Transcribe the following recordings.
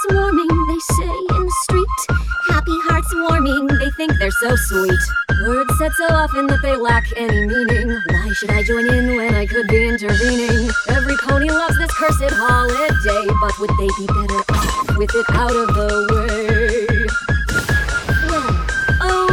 warming, they say in the street. Happy hearts warming, they think they're so sweet. Words said so often that they lack any meaning. Why should I join in when I could be intervening? Every pony loves this cursed holiday, but would they be better off with it out of the way? Well,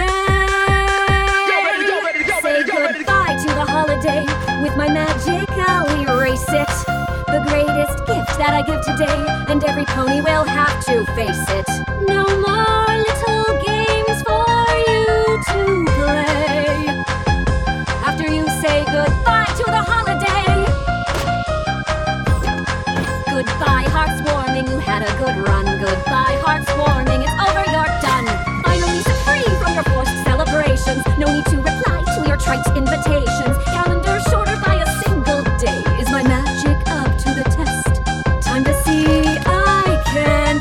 okay. Say goodbye to the holiday. With my magic, I'll erase it. The greatest gift that I give today, and every pony will have to face it. No more little games for you to play after you say goodbye to the holiday. Goodbye, hearts warming, you had a good run. Goodbye, hearts warming, it's over, you're done. Finally set free from your forced celebrations. No need to reply to your trite invitations. Calendar shorter by a single day. Is my magic up to the test? Time to see I can't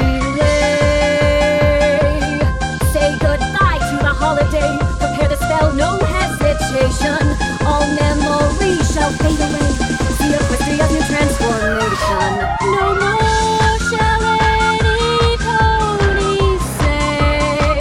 delay. Say goodbye to the holiday. Prepare the spell, no hesitation. All memories shall fade away. See Equestria's new transformation. No more shall any pony say.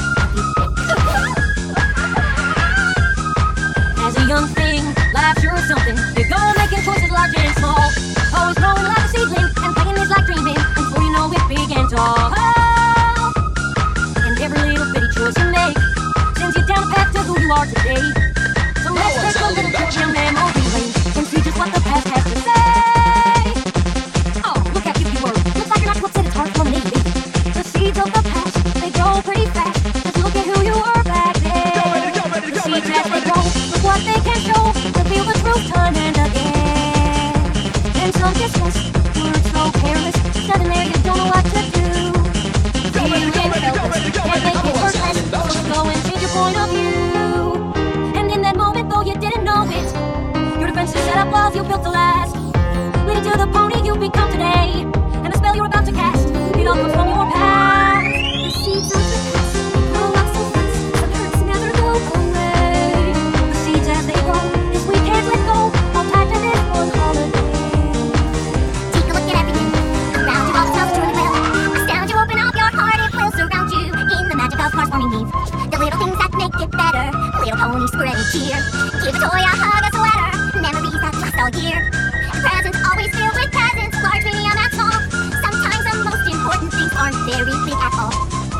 As a young thing, life's sure is something. You go making choices large and small. Always growing like a seedling, and playing is like dreaming. And before you know it, big and tall. And every little bitty choice you make sends you down a path to who you are today. So let's take a little trip down memory lane and see just what the past has to say. Oh, look at you, word. Looks like you're not too upset, it's hard to eliminate. The seeds of the past, they grow pretty fast. Just look at who you were back then. The seeds as they grow, look what they can show. Reveal the truth time and again. And some distress, words so careless. Sudden there, you don't know what to do. Feeling helpless, can't make it worthless. So go and change your point of view. And in that moment, though you didn't know it, your defenses set up walls you built to last, leading to the pony you become today. And the spell you're about to cast, it all comes from your past. The seeds of the past, they grow up so fast. Some hurts never go away. The seeds as they grow, this we can't let go. All tied to this one holiday. Take a look at everything around you, all the stuff truly well. Astound you, open up your heart, it will surround you in the magic of hearts warming Eve. The little things that make it better, little ponies spreading cheer. Give a toy a hug, a sweater, memories that last all year. Presents always filled with presents, large, medium, and small. Sometimes the most important things aren't very big at all.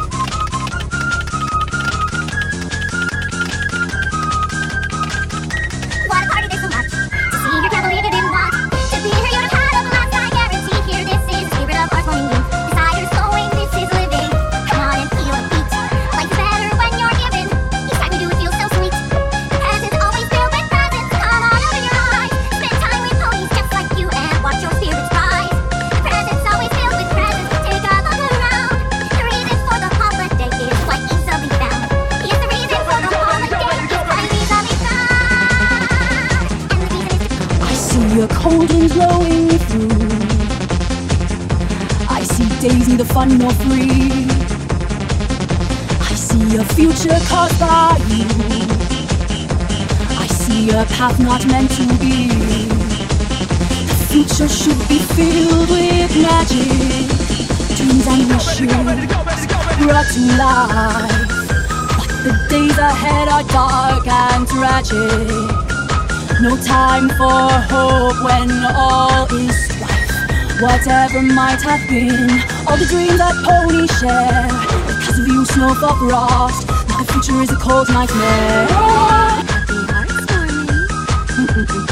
What a party, there's so much to see, you can't believe you didn't want to be here. You'd have had a blast, I guarantee. Here, this is the spirit of hearts warming Eve. Desires flowing, this is living. Come on and feel a beat. Life's better when you're given. Each time you do, it feels so sweet. Presents always filled with presents. Come on, open your eyes. Spend time with ponies just like you and watch your spirits rise. Presents always filled with presents. Take a look around. The reason for the holiday is quite easily found. Yes, the reason for the holiday is quite easily found. And the reason is I see a cold wind blowing through. I see Daisy the fun nor free. I see a future caused by you. I see a path not meant to be. The future should be filled with magic, dreams and wishes brought to life. But the days ahead are dark and tragic. No time for hope when all is strife. Whatever might have been, all the dreams that ponies share, because of you, Snowfall frost. Now the future is a cold nightmare. Happy hearts warming.